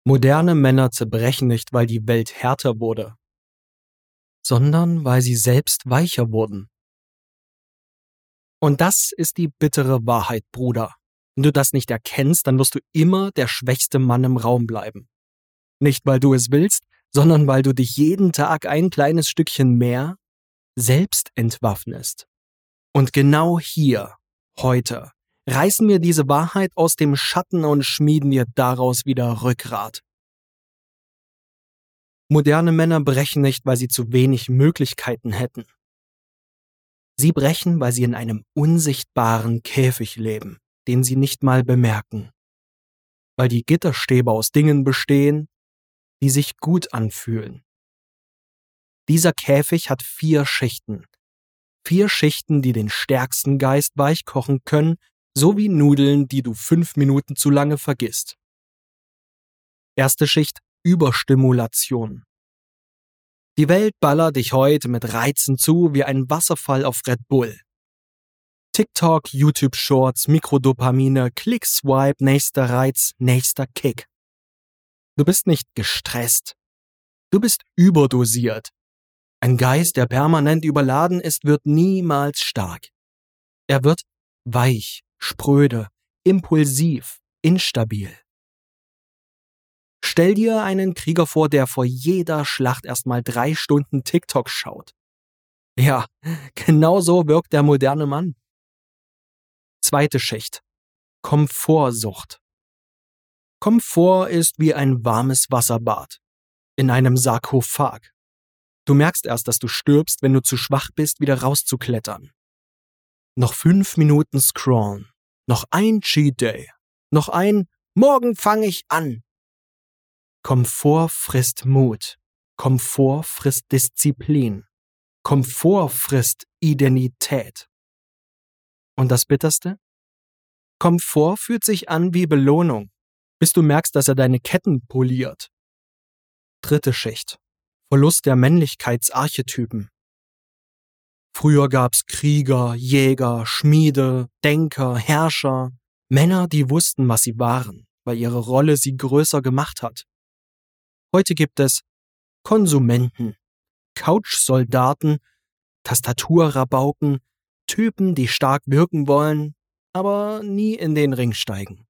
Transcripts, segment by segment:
Moderne Männer zerbrechen nicht, weil die Welt härter wurde, sondern weil sie selbst weicher wurden. Und das ist die bittere Wahrheit, Bruder. Wenn du das nicht erkennst, dann wirst du immer der schwächste Mann im Raum bleiben. Nicht, weil du es willst, sondern weil du dich jeden Tag ein kleines Stückchen mehr selbst entwaffnest. Und genau hier, heute, reißen wir diese Wahrheit aus dem Schatten und schmieden dir daraus wieder Rückgrat. Moderne Männer brechen nicht, weil sie zu wenig Möglichkeiten hätten. Sie brechen, weil sie in einem unsichtbaren Käfig leben, den sie nicht mal bemerken. Weil die Gitterstäbe aus Dingen bestehen, die sich gut anfühlen. Dieser Käfig hat 4 Schichten. 4 Schichten, die den stärksten Geist weichkochen können, so wie Nudeln, die du 5 Minuten zu lange vergisst. Erste Schicht: Überstimulation. Die Welt ballert dich heute mit Reizen zu wie ein Wasserfall auf Red Bull. TikTok, YouTube-Shorts, Mikrodopamine, Klick, Swipe, nächster Reiz, nächster Kick. Du bist nicht gestresst. Du bist überdosiert. Ein Geist, der permanent überladen ist, wird niemals stark. Er wird weich, spröde, impulsiv, instabil. Stell dir einen Krieger vor, der vor jeder Schlacht erstmal 3 Stunden TikTok schaut. Ja, genau so wirkt der moderne Mann. Zweite Schicht: Komfortsucht. Komfort ist wie ein warmes Wasserbad in einem Sarkophag. Du merkst erst, dass du stirbst, wenn du zu schwach bist, wieder rauszuklettern. Noch 5 Minuten scrollen, noch ein Cheat Day, noch ein Morgen fange ich an. Komfort frisst Mut, Komfort frisst Disziplin, Komfort frisst Identität. Und das Bitterste? Komfort fühlt sich an wie Belohnung, bis du merkst, dass er deine Ketten poliert. Dritte Schicht: Verlust der Männlichkeitsarchetypen. Früher gab's Krieger, Jäger, Schmiede, Denker, Herrscher, Männer, die wussten, was sie waren, weil ihre Rolle sie größer gemacht hat. Heute gibt es Konsumenten, Couchsoldaten, Tastaturrabauken, Typen, die stark wirken wollen, aber nie in den Ring steigen.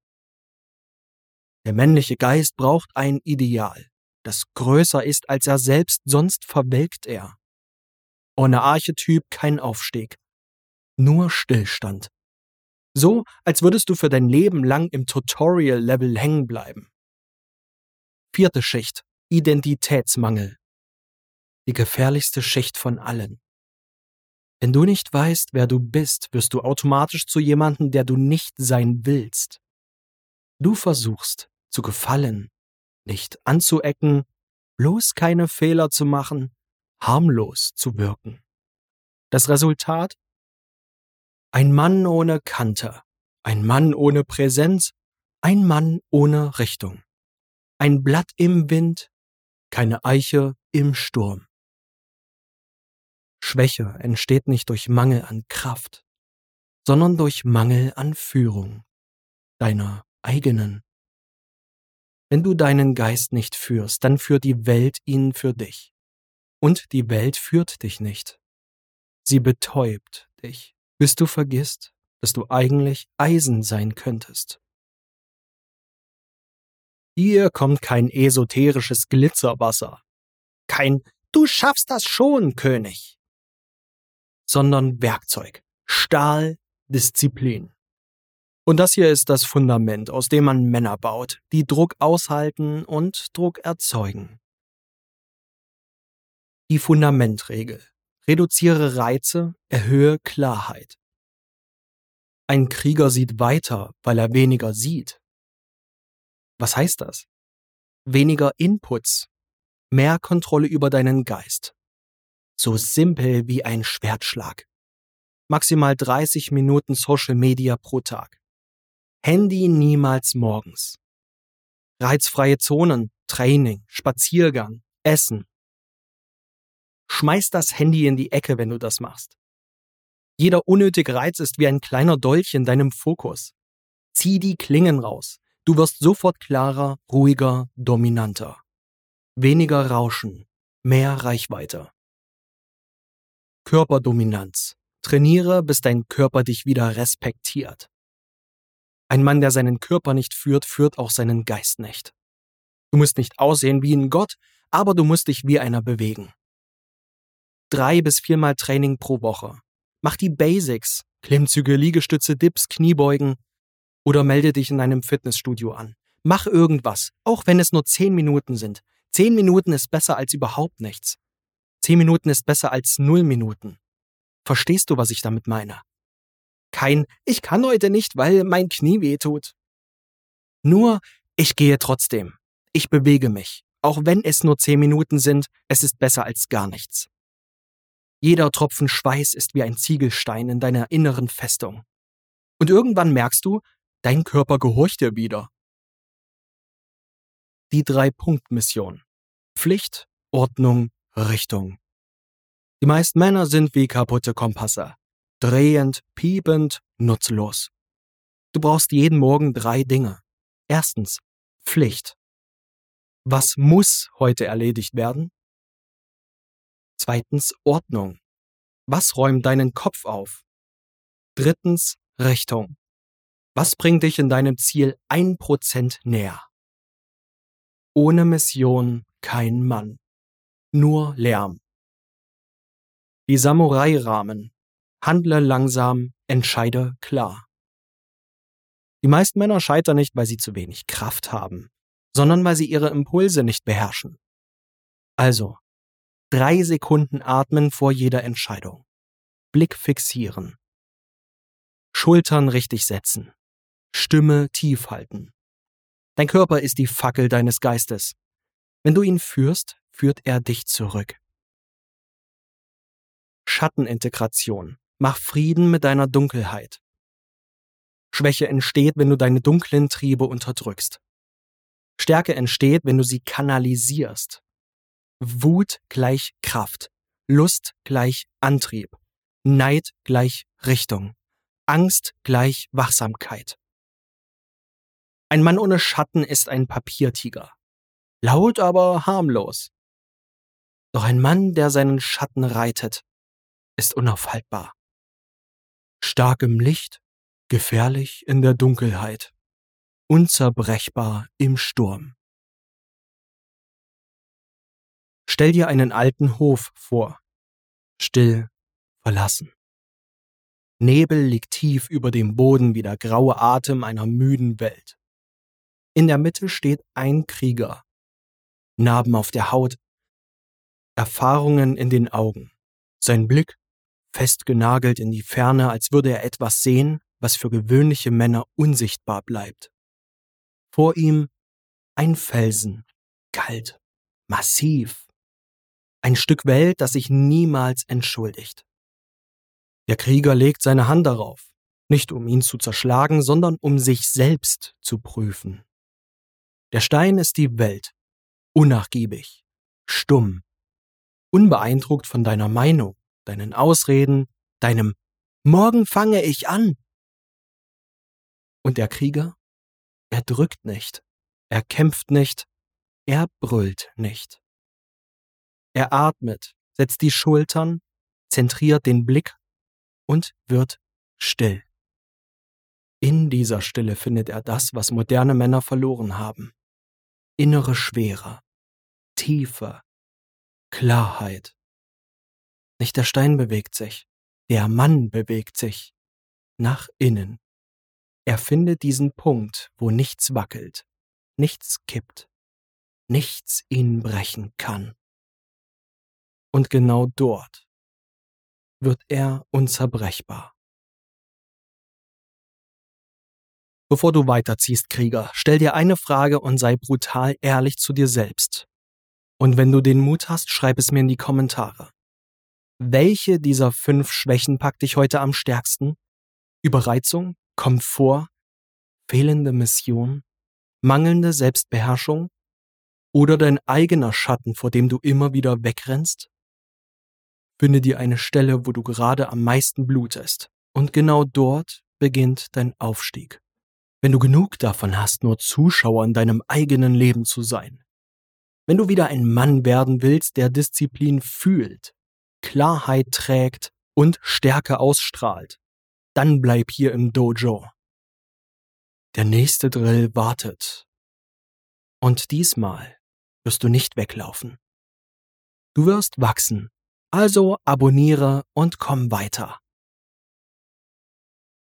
Der männliche Geist braucht ein Ideal, das größer ist als er selbst, sonst verwelkt er. Ohne Archetyp kein Aufstieg, nur Stillstand. So, als würdest du für dein Leben lang im Tutorial-Level hängen bleiben. Vierte Schicht: Identitätsmangel. Die gefährlichste Schicht von allen. Wenn du nicht weißt, wer du bist, wirst du automatisch zu jemandem, der du nicht sein willst. Du versuchst zu gefallen, nicht anzuecken, bloß keine Fehler zu machen, harmlos zu wirken. Das Resultat? Ein Mann ohne Kante, ein Mann ohne Präsenz, ein Mann ohne Richtung. Ein Blatt im Wind, keine Eiche im Sturm. Schwäche entsteht nicht durch Mangel an Kraft, sondern durch Mangel an Führung, deiner eigenen. Wenn du deinen Geist nicht führst, dann führt die Welt ihn für dich. Und die Welt führt dich nicht. Sie betäubt dich, bis du vergisst, dass du eigentlich Eisen sein könntest. Hier kommt kein esoterisches Glitzerwasser, kein »Du schaffst das schon, König«, sondern Werkzeug, Stahl, Disziplin. Und das hier ist das Fundament, aus dem man Männer baut, die Druck aushalten und Druck erzeugen. Die Fundamentregel: Reduziere Reize, erhöhe Klarheit. Ein Krieger sieht weiter, weil er weniger sieht. Was heißt das? Weniger Inputs, mehr Kontrolle über deinen Geist. So simpel wie ein Schwertschlag. Maximal 30 Minuten Social Media pro Tag. Handy niemals morgens. Reizfreie Zonen, Training, Spaziergang, Essen. Schmeiß das Handy in die Ecke, wenn du das machst. Jeder unnötige Reiz ist wie ein kleiner Dolch in deinem Fokus. Zieh die Klingen raus. Du wirst sofort klarer, ruhiger, dominanter. Weniger Rauschen, mehr Reichweite. Körperdominanz. Trainiere, bis dein Körper dich wieder respektiert. Ein Mann, der seinen Körper nicht führt, führt auch seinen Geist nicht. Du musst nicht aussehen wie ein Gott, aber du musst dich wie einer bewegen. 3 bis 4 Mal Training pro Woche. Mach die Basics, Klimmzüge, Liegestütze, Dips, Kniebeugen oder melde dich in einem Fitnessstudio an. Mach irgendwas, auch wenn es nur 10 Minuten sind. 10 Minuten ist besser als überhaupt nichts. 10 Minuten ist besser als 0 Minuten. Verstehst du, was ich damit meine? Kein „Ich kann heute nicht, weil mein Knie wehtut." Nur, ich gehe trotzdem. Ich bewege mich. Auch wenn es nur 10 Minuten sind, es ist besser als gar nichts. Jeder Tropfen Schweiß ist wie ein Ziegelstein in deiner inneren Festung. Und irgendwann merkst du, dein Körper gehorcht dir wieder. Die 3-Punkt-Mission. Pflicht, Ordnung, Richtung. Die meisten Männer sind wie kaputte Kompasse. Drehend, piepend, nutzlos. Du brauchst jeden Morgen 3 Dinge. Erstens, Pflicht. Was muss heute erledigt werden? Zweitens, Ordnung. Was räumt deinen Kopf auf? Drittens, Richtung. Was bringt dich in deinem Ziel 1% näher? Ohne Mission kein Mann. Nur Lärm. Die Samurai-Rahmen. Handle langsam, entscheide klar. Die meisten Männer scheitern nicht, weil sie zu wenig Kraft haben, sondern weil sie ihre Impulse nicht beherrschen. Also, 3 Sekunden atmen vor jeder Entscheidung. Blick fixieren. Schultern richtig setzen. Stimme tief halten. Dein Körper ist die Fackel deines Geistes. Wenn du ihn führst, führt er dich zurück. Schattenintegration. Mach Frieden mit deiner Dunkelheit. Schwäche entsteht, wenn du deine dunklen Triebe unterdrückst. Stärke entsteht, wenn du sie kanalisierst. Wut gleich Kraft. Lust gleich Antrieb. Neid gleich Richtung. Angst gleich Wachsamkeit. Ein Mann ohne Schatten ist ein Papiertiger. Laut, aber harmlos. Doch ein Mann, der seinen Schatten reitet, ist unaufhaltbar. Stark im Licht, gefährlich in der Dunkelheit. Unzerbrechbar im Sturm. Stell dir einen alten Hof vor. Still, verlassen. Nebel liegt tief über dem Boden wie der graue Atem einer müden Welt. In der Mitte steht ein Krieger. Narben auf der Haut, Erfahrungen in den Augen. Sein Blick festgenagelt in die Ferne, als würde er etwas sehen, was für gewöhnliche Männer unsichtbar bleibt. Vor ihm ein Felsen, kalt, massiv. Ein Stück Welt, das sich niemals entschuldigt. Der Krieger legt seine Hand darauf, nicht um ihn zu zerschlagen, sondern um sich selbst zu prüfen. Der Stein ist die Welt, unnachgiebig, stumm, unbeeindruckt von deiner Meinung, deinen Ausreden, deinem „Morgen fange ich an." Und der Krieger? Er drückt nicht, er kämpft nicht, er brüllt nicht. Er atmet, setzt die Schultern, zentriert den Blick und wird still. In dieser Stille findet er das, was moderne Männer verloren haben. Innere Schwere, Tiefe, Klarheit. Nicht der Stein bewegt sich, der Mann bewegt sich nach innen. Er findet diesen Punkt, wo nichts wackelt, nichts kippt, nichts ihn brechen kann. Und genau dort wird er unzerbrechbar. Bevor du weiterziehst, Krieger, stell dir eine Frage und sei brutal ehrlich zu dir selbst. Und wenn du den Mut hast, schreib es mir in die Kommentare. Welche dieser 5 Schwächen packt dich heute am stärksten? Überreizung, Komfort, fehlende Mission, mangelnde Selbstbeherrschung oder dein eigener Schatten, vor dem du immer wieder wegrennst? Finde dir eine Stelle, wo du gerade am meisten blutest. Und genau dort beginnt dein Aufstieg. Wenn du genug davon hast, nur Zuschauer in deinem eigenen Leben zu sein. Wenn du wieder ein Mann werden willst, der Disziplin fühlt, Klarheit trägt und Stärke ausstrahlt, dann bleib hier im Dojo. Der nächste Drill wartet. Und diesmal wirst du nicht weglaufen. Du wirst wachsen. Also abonniere und komm weiter.